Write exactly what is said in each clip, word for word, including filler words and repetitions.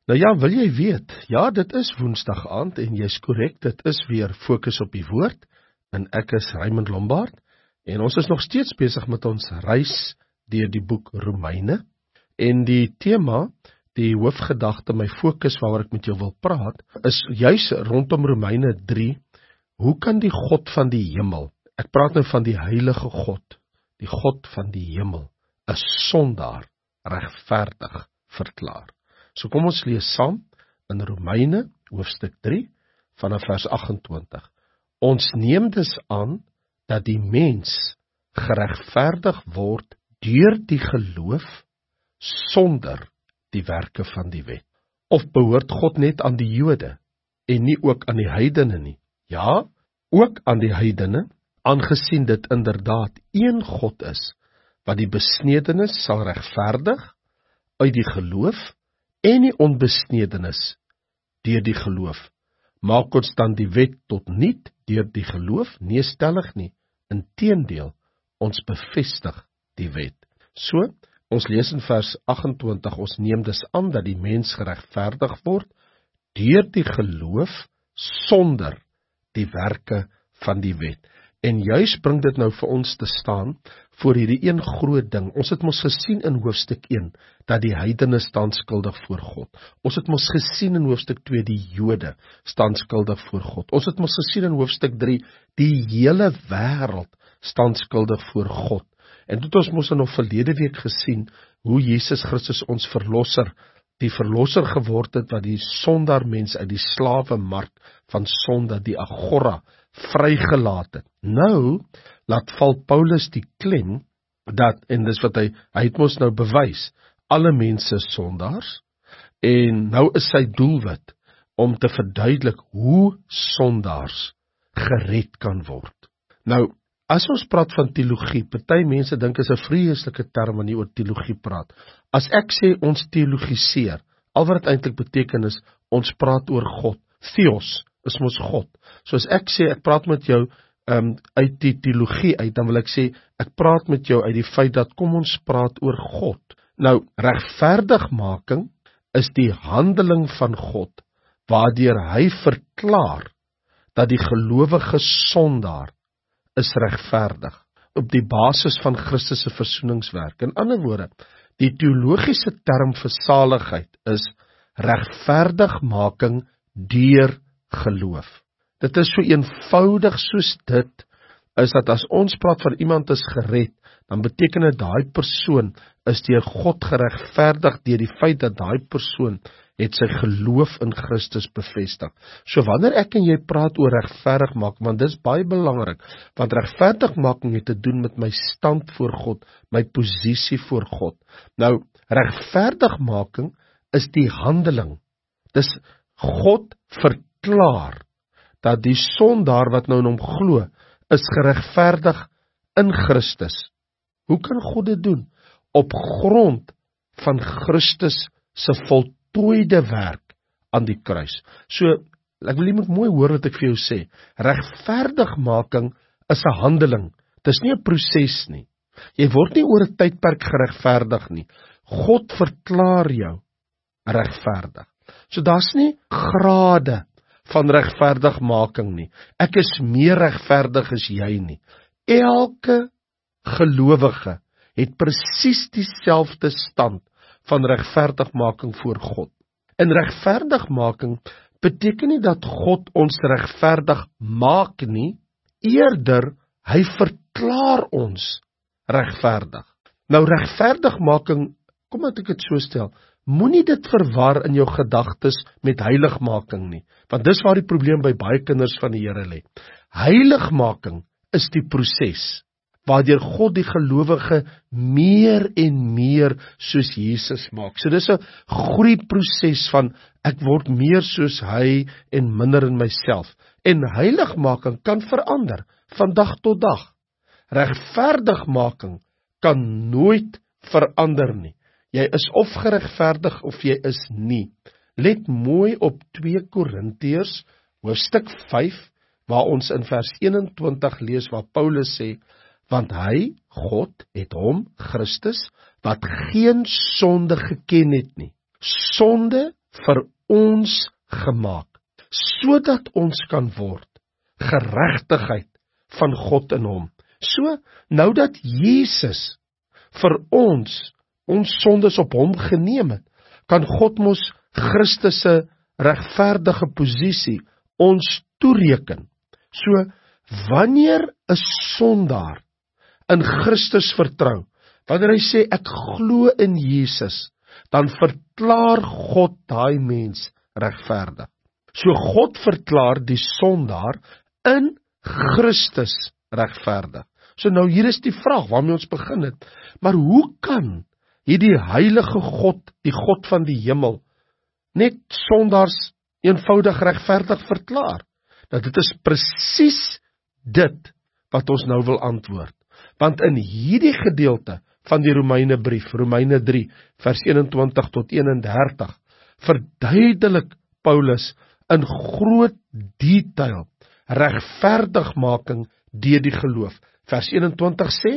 Nou ja, wil jy weet, ja, dit is Woensdag aand en jy's korrek, dit is weer Fokus op die Woord en ek is Raymond Lombard en ons is nog steeds besig met ons reis deur die boek Romeine en die tema, die hoofgedagte, my fokus waaroor ek met jou wil praat, is juis rondom Romeine drie, hoe kan die God van die hemel, ek praat nou van die heilige God, die God van die hemel, 'n sondaar regverdig verklaar. So kom ons lees saam in Romeine hoofstuk drie vanaf vers agt-en-twintig. Ons neem dus aan dat die mens geregverdig word deur die geloof sonder die werke van die wet. Of behoort God net aan die Jode en nie ook aan die heidene nie? Ja, ook aan die heidene, aangesien dit inderdaad een God is, wat die besnedenis sal regverdig uit die geloof en die onbesnedenis deur die geloof. Maak ons dan die wet tot niet deur die geloof? Nee, stellig nie. Inteendeel, ons bevestig die wet. So, ons lees in vers agt-en-twintig, ons neem dus aan dat die mens geregverdig word deur die geloof sonder die werke van die wet. En juis bring dit nou vir ons te staan voor hierdie een groot ding. Ons het mos gesien in hoofstuk een dat die heidene staan skuldig voor God. Ons het mos gesien in hoofstuk twee die Jode staan skuldig voor God. Ons het mos gesien in hoofstuk drie die hele wêreld staan skuldig voor God. En dit ons mos in ons verlede week gesien hoe Jesus Christus ons verlosser, die verlosser geword het wat die sondaar mens uit die slawemark van sonde, die agora, vrygelaat het. Nou, laat val Paulus die klem, dat, en dis wat hy, hy het ons nou bewys, alle mense is sondaars, en nou is sy doelwit, om te verduidelik hoe sondaars gered kan word. Nou, as ons praat van teologie, party mense dink is 'n vreeslike term wanneer oor teologie praat. As ek sê ons teologiseer, al wat dit eintlik beteken is, ons praat oor God. Theos is mos God. So as ek sê, ek praat met jou um, uit die teologie uit, dan wil ek sê, ek praat met jou uit die feit dat kom ons praat oor God. Nou, regverdigmaking is die handeling van God, waardeur hy verklaar dat die gelowige sondaar is regverdig, op die basis van Christus se versoeningswerk. In ander woorde, die teologiese term vir saligheid is regverdigmaking deur geloof. Dit is so eenvoudig soos dit, is dat as ons praat van iemand is gered, dan beteken dit daai persoon is deur God geregverdig deur die feit dat daai persoon het sy geloof in Christus bevestig. So wanneer ek en jy praat oor regverdigmaking, want dis baie belangrik, want regverdigmaking het te doen met my stand voor God, my posisie voor God. Nou, regverdigmaking is die handeling. Dis God verklaar dat die sondaar wat nou in hom glo, is geregverdig in Christus. Hoe kan God dit doen? Op grond van Christus se voltooide werk aan die kruis. So, ek wil jy moet mooi hoor wat ek vir jou sê. Regverdigmaking is 'n handeling. Dis nie 'n proses nie. Jy word nie oor 'n tydperk geregverdig nie. God verklaar jou regverdig. So daar's nie grade van regverdigmaking nie. Ek is meer regverdig as jy nie. Elke gelowige het presies dieselfde stand van regverdigmaking voor God. En regverdigmaking beteken nie dat God ons regverdig maak nie, eerder hy verklaar ons regverdig. Nou regverdigmaking, kom dat ek dit so stel, moenie dit verwar in jou gedagtes met heiligmaking nie, want dis waar die probleem by baie kinders van die Here lê. Heiligmaking is die proses waardeur God die gelowige meer en meer soos Jesus maak. So dis 'n groeiproses van ek word meer soos hy en minder in myself. En heiligmaking kan verander van dag tot dag. Regverdigmaking kan nooit verander nie. Jy is of geregverdig of jy is nie. Let mooi op twee Korintiërs hoofstuk vyf waar ons in vers eenentwintig lees waar Paulus sê, want hy, God, het hom, Christus, wat geen sonde geken het nie, sonde vir ons gemaak, sodat ons kan word geregtigheid van God in hom. So, nou dat Jesus vir ons, ons sondes op hom geneem het, kan God mos Christus se regverdige posisie ons toereken. So, wanneer 'n sondaar in Christus vertrou, wanneer hy sê ek glo in Jesus, dan verklaar God daai mens regverdig. So God verklaar die sondaar in Christus regverdig. So nou hier is die vraag waarmee ons begin het. Maar hoe kan hierdie heilige God, die God van die hemel, net sondaars eenvoudig regverdig verklaar? Nou dit is presies dit wat ons nou wil antwoord. Want in hierdie gedeelte van die Romeinebrief, Romeine drie, vers eenentwintig tot eenendertig, verduidelik Paulus in groot detail regverdigmaking deur die geloof. Vers eenentwintig sê,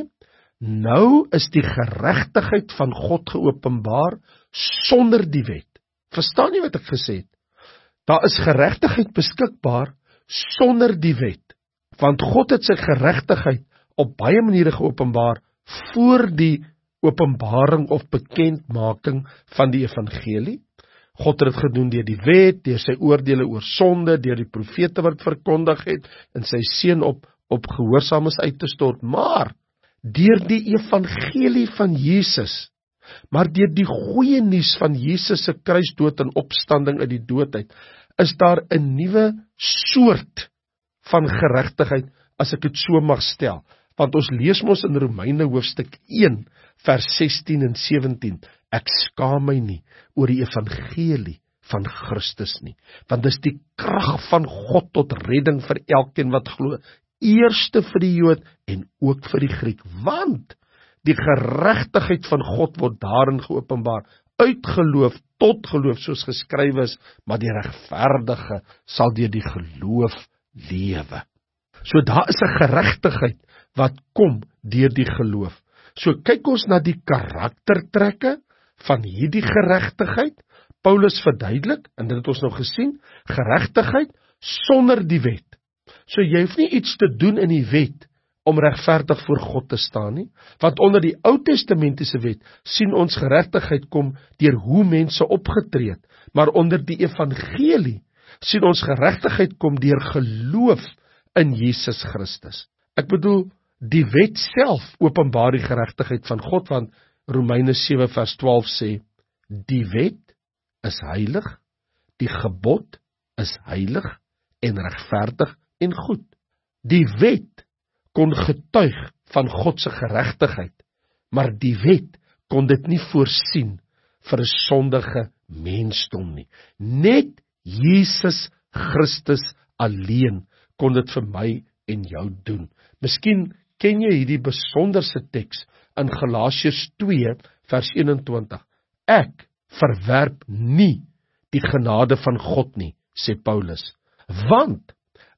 nou is die geregtigheid van God geopenbaar sonder die wet. Verstaan jy wat ek gesê het? Daar is geregtigheid beskikbaar sonder die wet, want God het sy geregtigheid op baie maniere geopenbaar voor die openbaring of bekendmaking van die evangelie. God het dit gedoen deur die wet, deur sy oordeele oor sonde, deur die profete wat verkondig het, en sy seun op, op gehoorsaamheid uit te stort, maar deur die evangelie van Jesus, maar deur die goeie nuus van Jesus se kruisdood en opstanding uit die dood uit, is daar 'n nuwe soort van geregtigheid, as ek dit so mag stel. Want ons lees mos in Romeine hoofstuk een, vers sestien en sewentien, ek skaam my nie oor die evangelie van Christus nie, want dis die krag van God tot redding vir elkeen wat glo, eerste vir die Jood en ook vir die Griek, want die geregtigheid van God word daarin geopenbaar, uit geloof tot geloof, soos geskrywe is, maar die regverdige sal deur die geloof lewe. So daar is 'n geregtigheid wat kom deur die geloof. So kyk ons na die karaktertrekke van hierdie geregtigheid. Paulus verduidelik, en dit het ons nou gesien, geregtigheid sonder die wet. So jy hoef nie iets te doen in die wet om regverdig voor God te staan nie, want onder die Ou Testamentiese wet sien ons geregtigheid kom deur hoe mense opgetree het, maar onder die evangelie sien ons geregtigheid kom deur geloof in Jesus Christus. Ek bedoel, die wet self openbaar die geregtigheid van God, want Romeine sewe vers twaalf sê, die wet is heilig, die gebod is heilig en regverdig en goed. Die wet kon getuig van God se geregtigheid, maar die wet kon dit nie voorsien vir 'n sondige mensdom nie. Net Jesus Christus alleen kon dit vir my en jou doen. Miskien ken jy hierdie besonderse teks in Galasiërs twee vers eenentwintig. Ek verwerp nie die genade van God nie, sê Paulus. Want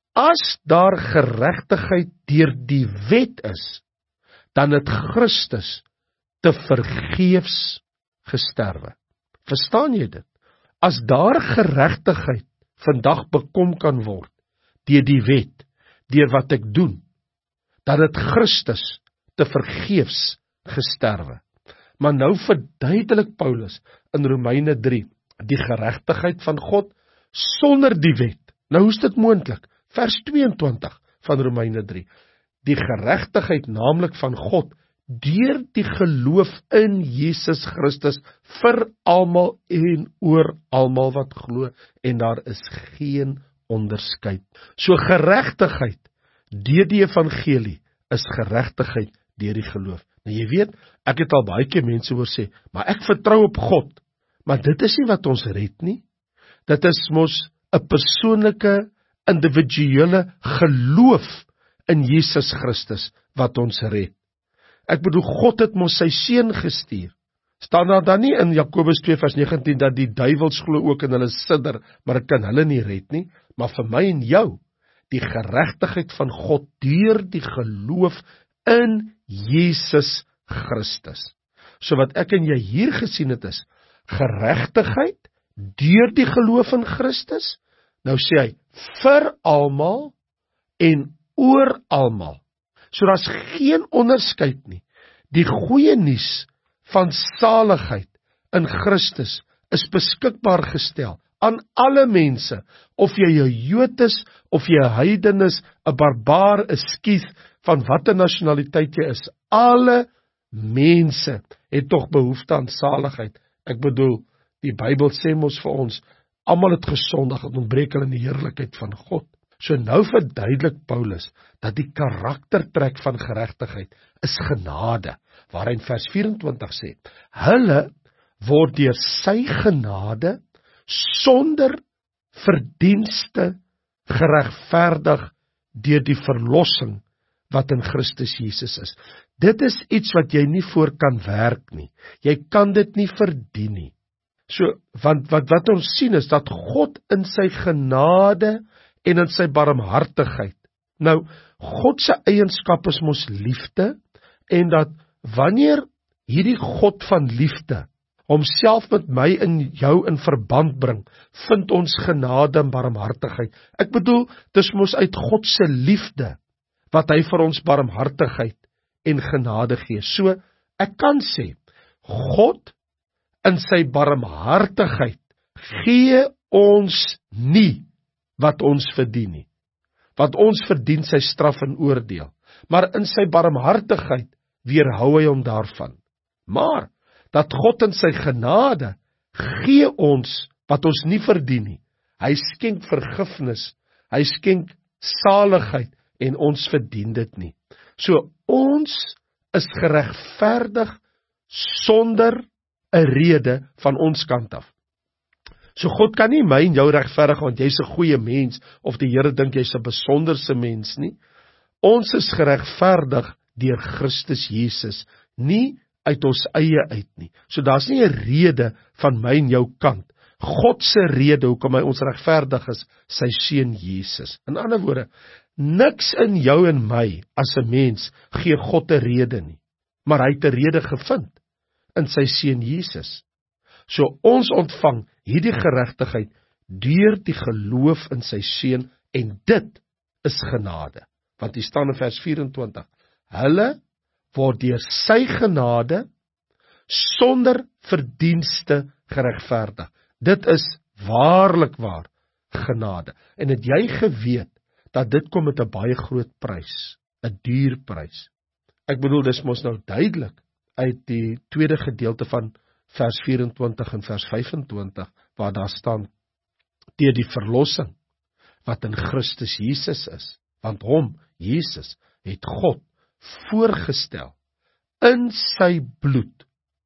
as daar geregtigheid deur die wet is, dan het Christus te vergeefs gesterwe. Verstaan jy dit? As daar geregtigheid vandag bekom kan word deur die wet, deur wat ek doen, dan het Christus te vergeefs gesterwe. Maar nou verduidelik Paulus in Romeine drie die geregtigheid van God sonder die wet. Nou hoe is dit moontlik? Vers tweeëntwintig van Romeine drie. Die geregtigheid naamlik van God deur die geloof in Jesus Christus vir almal en oor almal wat glo, en daar is geen onderskeid. So geregtigheid deur die evangelie is geregtigheid deur die geloof. Nou jy weet, ek het al baie keer mense hoor sê, maar ek vertrou op God. Maar dit is nie wat ons red nie. Dit is mos 'n persoonlike, individuele geloof in Jesus Christus wat ons red. Ek bedoel, God het mos sy seun gestuur. Staan daar dan nie in Jakobus twee vers negentien dat die duiwels glo ook en hulle sidder, maar dit kan hulle nie red nie, maar vir my en jou, die geregtigheid van God deur die geloof in Jesus Christus. So wat ek en jy hier gesien het is, geregtigheid deur die geloof in Christus. Nou sê hy, vir almal en oor almal. So daar's geen onderskeid nie. Die goeie nuus van saligheid in Christus is beskikbaar gestel aan alle mense, of jy 'n Jood is, of jy 'n heiden is, 'n barbaar, 'n skiet, van watter nasionaliteit jy is. Alle mense het tog behoefte aan saligheid. Ek bedoel, die Bybel sê mos vir ons, almal het gesondig en ontbreek hulle in die heerlikheid van God. So nou verduidelik Paulus dat die karaktertrek van geregtigheid is genade, waar hy in vers vyf-en-twintig sê, hulle word deur sy genade sonder verdienste geregverdig deur die verlossing wat in Christus Jesus is. Dit is iets wat jy nie voor kan werk nie. Jy kan dit nie verdien nie. So, want wat, wat ons sien is dat God in sy genade en in sy barmhartigheid, nou, God se eienskap is mos liefde, en dat wanneer hierdie God van liefde homself met my en jou in verband bring, vind ons genade en barmhartigheid. Ek bedoel, dis mos uit God se liefde wat hy vir ons barmhartigheid en genade gee. So, ek kan sê, God in sy barmhartigheid gee ons nie wat ons verdien nie. Wat ons verdien sy straf en oordeel. Maar in sy barmhartigheid weerhou hy hom daarvan. Maar dat God in sy genade gee ons wat ons nie verdien nie. Hy skenk vergifnis, hy skenk saligheid en ons verdien dit nie. So ons is geregverdig sonder 'n rede van ons kant af. So God kan nie my en jou regverdig want jy's 'n goeie mens of die Here dink jy's 'n besonderse mens nie. Ons is geregverdig deur Christus Jesus, nie uit ons eie uit nie. So daar's nie 'n rede van my en jou kant. God se rede hoekom hy ons regverdig is, sy seun Jesus. In ander woorde, niks in jou en my as 'n mens gee God 'n rede nie, maar hy het 'n rede gevind in sy seun Jesus. So ons ontvang hierdie geregtigheid deur die geloof in sy seun, en dit is genade. Want hier staan in vers vyf-en-twintig, hulle word deur sy genade sonder verdienste geregverdig. Dit is waarlik waar genade. En het jy geweet dat dit kom met 'n baie groot prys, 'n duur prys. Ek bedoel, dis mos nou duidelik uit die tweede gedeelte van vers vyf-en-twintig en vers vyf-en-twintig, waar daar staan, deur die verlossing wat in Christus Jesus is. Want hom, Jesus, het God voorgestel in sy bloed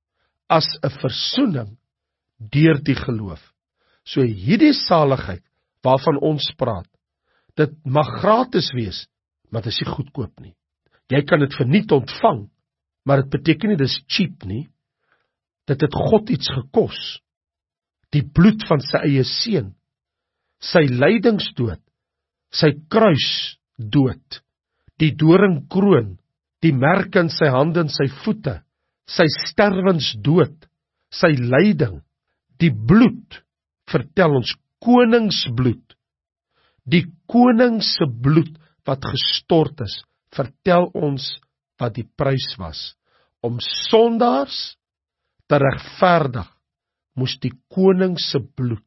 as 'n versoening deur die geloof. So hierdie saligheid waarvan ons praat, dit mag gratis wees, maar dit is nie goedkoop nie. Jy kan dit verniet ontvang, maar dit beteken nie dis cheap nie. Dit het God iets gekos. Die bloed van sy eie seun, sy lydingsdood, sy kruisdood, die doringkroon, die merke in sy hande en sy voete, sy sterwensdood, sy lyding, die bloed, vertel ons, koningsbloed, die koning se bloed wat gestort is, vertel ons wat die prys was. Om sondaars te regverdig, moes die koning se bloed,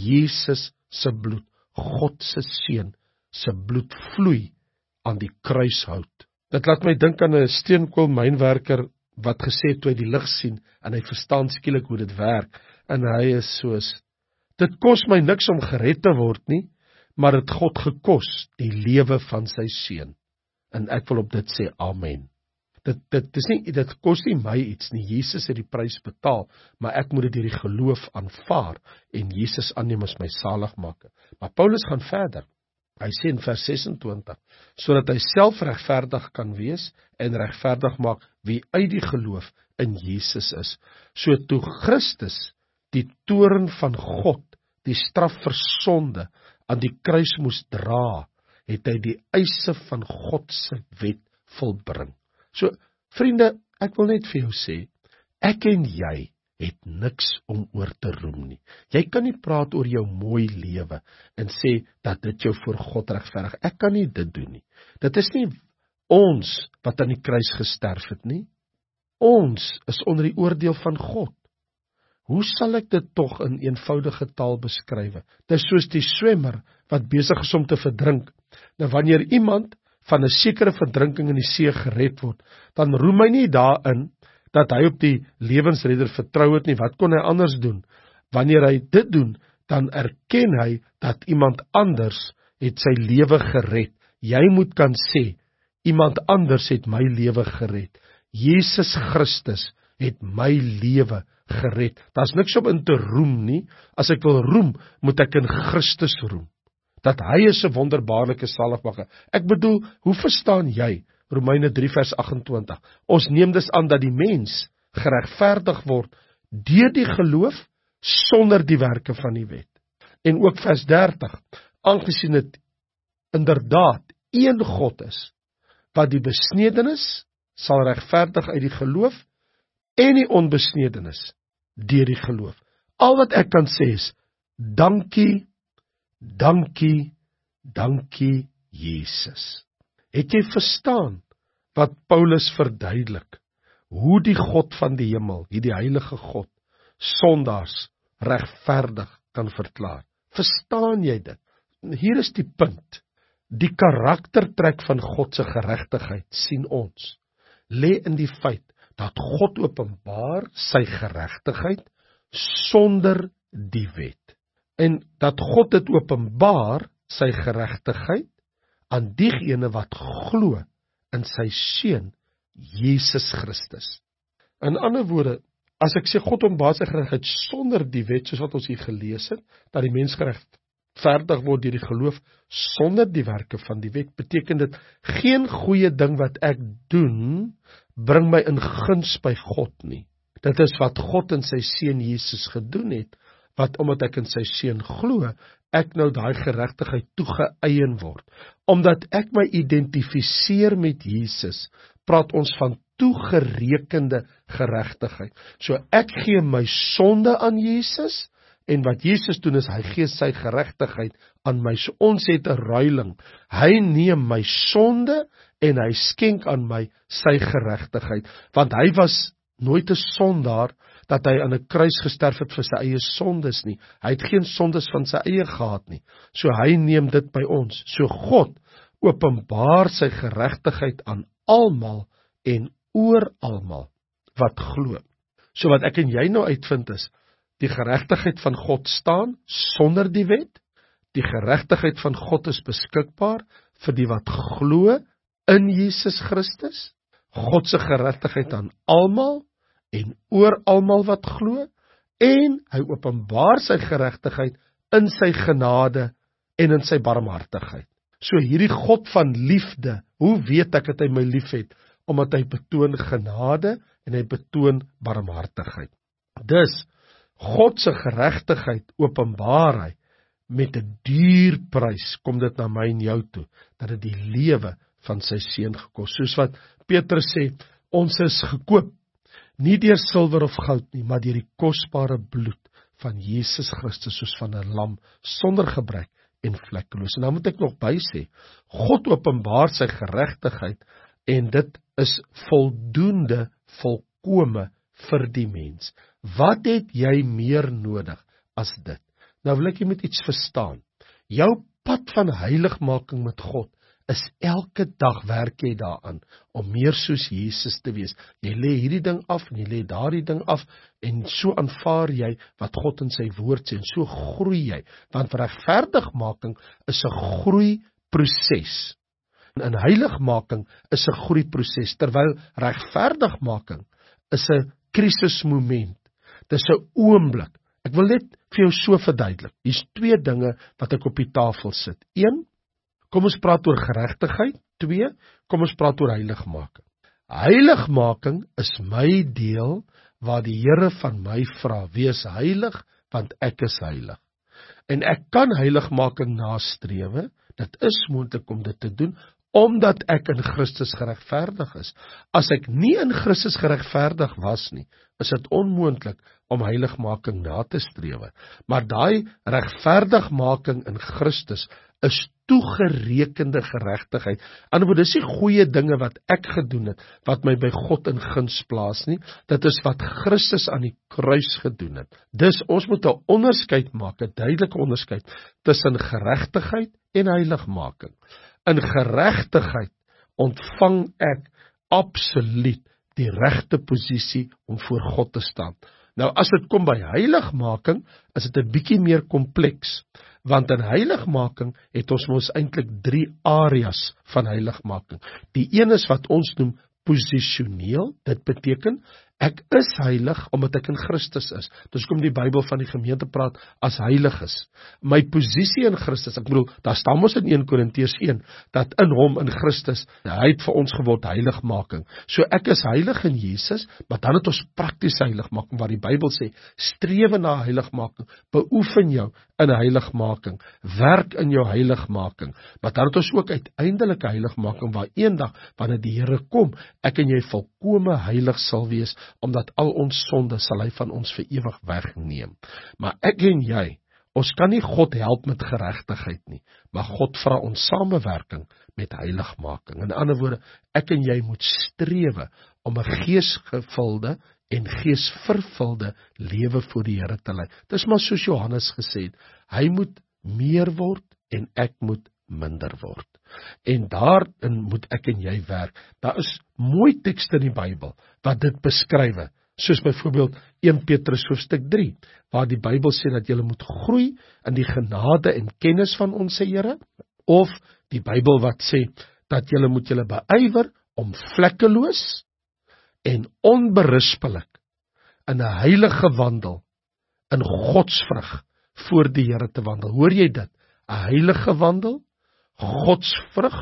Jesus se bloed, God se seun se bloed vloei aan die kruishout. Dit laat my dink aan 'n steenkoolmynwerker wat gesê het toe hy die lig sien en hy verstaan skielik hoe dit werk, en hy is soos, dit kos my niks om gered te word nie, maar het God gekos die lewe van sy seun. En ek wil op dit sê amen. Dit dit dis nie dit kos nie my iets nie. Jesus het die prys betaal, maar ek moet dit deur die geloof aanvaar en Jesus aanneem as my saligmaker. Maar Paulus gaan verder. Hy sê in vers ses-en-twintig, sodat hy self regverdig kan wees en regverdig maak wie uit die geloof in Jesus is. So toe Christus die toorn van God, die straf vir sonde aan die kruis moes dra, het hy die eise van God se wet volbring. So vriende, ek wil net vir jou sê, ek en jy het niks om oor te roem nie. Jy kan nie praat oor jou mooi lewe en sê dat dit jou voor God regverdig. Ek kan nie dit doen nie. Dit is nie ons wat aan die kruis gesterf het nie. Ons is onder die oordeel van God. Hoe sal ek dit tog in eenvoudige taal beskryf? Dit is soos die swemmer wat besig is om te verdrink. Nou wanneer iemand van 'n sekere verdrinking in die see gered word, dan roem hy nie daarin dat hy op die lewensredder vertrou het nie. Wat kon hy anders doen? Wanneer hy dit doen, dan erken hy dat iemand anders het sy lewe gered. Jy moet kan sê, iemand anders het my lewe gered. Jesus Christus het my lewe gered. Daar's niks om in te roem nie. As ek wil roem, moet ek in Christus roem. Dat hy is 'n wonderbaarlike saligmaker. Ek bedoel, hoe verstaan jy Romeine drie vers agt-en-twintig? Ons neem dus aan dat die mens geregverdig word deur die geloof sonder die werke van die wet. En ook vers dertig, aangesien dit inderdaad een God is, wat die besnedenis sal regverdig uit die geloof en die onbesnedenis deur die geloof. Al wat ek kan sê is, dankie, dankie, dankie Jesus. Het jy verstaan wat Paulus verduidelik? Hoe die God van die hemel, die heilige God, sondaars regverdig kan verklaar. Verstaan jy dit? Hier is die punt. Die karaktertrek van God se geregtigheid, sien ons, lê in die feit dat God openbaar sy geregtigheid sonder die wet. En dat God dit openbaar, sy geregtigheid, aan diegene wat glo in sy seun Jesus Christus. In ander woorde, as ek sê God openbaar sy geregtigheid sonder die wet, soos wat ons hier gelees het, dat die mens geregverdig word deur die geloof sonder die werke van die wet, beteken dit geen goeie ding wat ek doen bring my in guns by God nie. Dit is wat God in sy seun Jesus gedoen het, wat omdat ek in sy seun glo, ek nou daai geregtigheid toegeëien word. Omdat ek my identifiseer met Jesus, praat ons van toegerekende geregtigheid. So ek gee my sonde aan Jesus, en wat Jesus doen is, hy gee sy geregtigheid aan my. So ons het 'n ruiling. Hy neem my sonde, en hy skenk aan my sy geregtigheid. Want hy was nooit 'n sondaar, dat hy aan 'n kruis gesterf het vir sy eie sondes nie. Hy het geen sondes van sy eie gehad nie. So hy neem dit by ons. So God openbaar sy geregtigheid aan almal en oor almal wat glo. So wat ek en jy nou uitvind is, die geregtigheid van God staan sonder die wet. Die geregtigheid van God is beskikbaar vir die wat glo in Jesus Christus. God se geregtigheid aan almal en oor almal wat glo, en hy openbaar sy geregtigheid in sy genade en in sy barmhartigheid. So hierdie God van liefde, hoe weet ek dat hy my liefhet? Omdat hy betoon genade en hy betoon barmhartigheid. Dus God se geregtigheid openbaar hy met 'n duur prys, kom dit na my en jou toe, dat dit die lewe van sy seun gekos. Soos wat Petrus sê, ons is gekoop, nie deur silwer of goud nie, maar deur die kosbare bloed van Jesus Christus, soos van 'n lam, sonder gebrek en vlekkeloos. En dan moet ek nog by sê, God openbaar sy geregtigheid, en dit is voldoende, volkome vir die mens. Wat het jy meer nodig as dit? Nou wil ek jy moet iets verstaan. Jou pad van heiligmaking met God is elke dag werk jy daaraan om meer soos Jesus te wees. Jy lê hierdie ding af en jy lê daardie ding af, en so aanvaar jy wat God in sy woord sê, en so groei jy. Want regverdigmaking is 'n groeiproses. En heiligmaking is 'n groeiproses, terwyl regverdigmaking is 'n krisismoment. Dis 'n oomblik. Ek wil net vir jou so verduidelik. Hier's twee dinge wat ek op die tafel sit. Een, kom ons praat oor geregtigheid. Twee, kom ons praat oor heiligmaking. Heiligmaking is my deel waar die Here van my vra, wees heilig, want ek is heilig. En ek kan heiligmaking nastrewe, dit is moontlik om dit te doen, omdat ek in Christus geregverdig is. As ek nie in Christus geregverdig was nie, is dit onmoontlik om heiligmaking na te strewe. Maar daai regverdigmaking in Christus is toegerekende geregtigheid. Aan die ander dis nie goeie dinge wat ek gedoen het, wat my by God in guns plaas nie. Dit is wat Christus aan die kruis gedoen het. Dus ons moet 'n onderskeid maak, 'n duidelike onderskeid tussen geregtigheid en heiligmaking. In geregtigheid ontvang ek absoluut die regte posisie om voor God te staan. Nou as dit kom by heiligmaking, is dit 'n bietjie meer kompleks, want in heiligmaking het ons mos eintlik drie areas van heiligmaking. Die een is wat ons noem posisioneel, dit beteken ek is heilig omdat ek in Christus is. Dus kom die Bybel van die gemeente praat as heilig is. My posisie in Christus, ek bedoel, daar staan mos in Eerste Korintiërs een, dat in hom, in Christus, hy het vir ons geword heiligmaking. So ek is heilig in Jesus, maar dan het ons praktiese heiligmaking, waar die Bybel sê, strewe na heiligmaking, beoefen jou in heiligmaking, werk in jou heiligmaking, maar dan het ons ook uiteindelike heiligmaking, waar eendag, wanneer die Here kom, ek en jy volkome heilig sal wees, omdat al ons sonde sal hy van ons vir ewig wegneem. Maar ek en jy, ons kan nie God help met geregtigheid nie, maar God vra ons samewerking met heiligmaking. In ander woorde, ek en jy moet strewe om 'n geesgevulde en geesvervulde lewe voor die Here te lei. Dis maar soos Johannes gesê het, hy moet meer word en ek moet minder word. En daarin moet ek en jy werk. Daar is mooi tekste in die Bybel wat dit beskryf, soos byvoorbeeld Eerste Petrus hoofstuk drie, waar die Bybel sê dat jy moet groei in die genade en kennis van ons Here, of die Bybel wat sê dat jy moet julle beywer om vlekkeloos en onberispelik in 'n heilige wandel, in godsvrug voor die Here te wandel. Hoor jy dit? 'n Heilige wandel, godsvrug,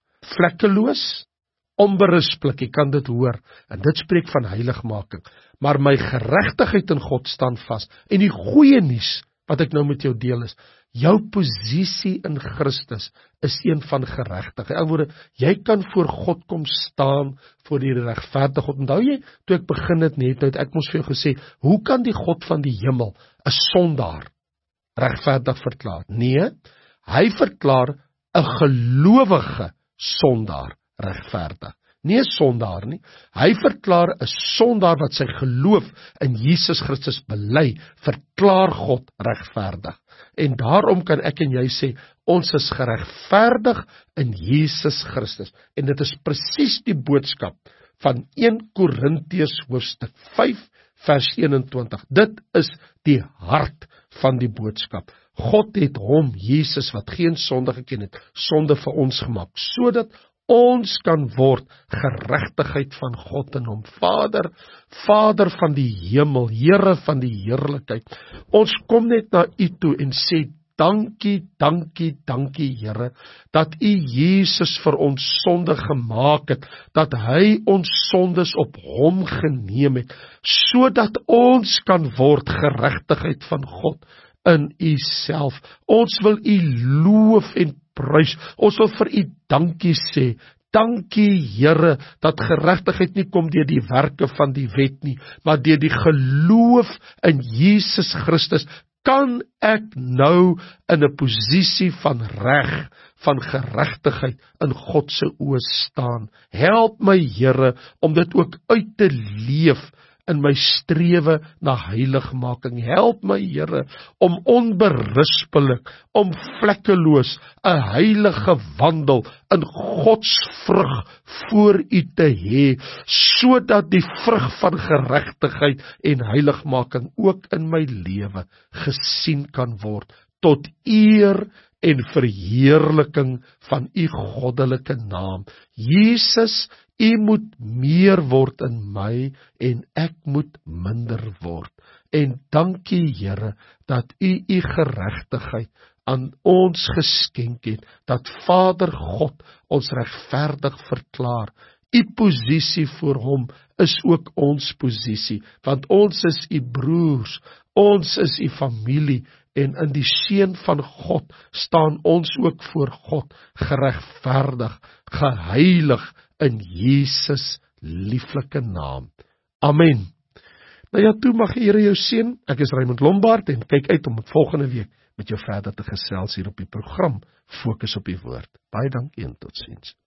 vlekkeloos, onberispelik, jy kan dit hoor, en dit spreek van heiligmaking, maar my geregtigheid in God staan vas, en die goeie nuus, wat ek nou met jou deel is, jou posisie in Christus is een van geregtigheid. In ander woorde, jy kan voor God kom staan, voor die regverdige God. Onthou jy, toe ek begin het net, nou het ek mos vir jou gesê, hoe kan die God van die hemel 'n sondaar regverdig verklaar? Nee, hy verklaar 'n gelowige sondaar regverdig. Nie 'n sondaar nie. Hy verklaar 'n sondaar wat sy geloof in Jesus Christus bely, verklaar God regverdig. En daarom kan ek en jy sê, ons is geregverdig in Jesus Christus. En dit is presies die boodskap van Eerste Korintiërs hoofstuk vyf vers eenentwintig. Dit is die hart van die boodskap. God het hom, Jesus, wat geen sonde geken het, sonde vir ons gemaak, sodat ons kan word geregtigheid van God in hom. Vader, Vader van die hemel, Here van die heerlikheid, ons kom net na U toe en sê, dankie, dankie, dankie Here, dat U Jesus vir ons sonde gemaak het, dat hy ons sondes op hom geneem het, sodat ons kan word geregtigheid van God in U self. Ons wil U loof en prys, ons wil vir U dankie sê, dankie Here, dat geregtigheid nie kom deur die werke van die wet nie, maar deur die geloof in Jesus Christus, kan ek nou in 'n posisie van reg, van geregtigheid in God se oë staan. Help my Here om dit ook uit te leef in my strewe na heiligmaking. Help my Here om onberispelik, om vlekkeloos 'n heilige wandel in godsvrug voor U te hê, sodat die vrug van geregtigheid en heiligmaking ook in my lewe gesien kan word, tot eer en verheerliking van U goddelike naam. Jesus, U moet meer word in my en ek moet minder word. En dankie Here dat U U geregtigheid aan ons geskenk het, dat Vader God ons regverdig verklaar. U posisie voor hom is ook ons posisie, want ons is U broers, ons is U familie, en in die seun van God staan ons ook voor God, geregverdig, geheilig in Jesus lieflike naam. Amen. Nou ja, toe mag die Here jou seën. Ek is Raymond Lombard en kyk uit om volgende week met jou verder te gesels hier op die program Fokus op die Woord. Baie dankie en totsiens.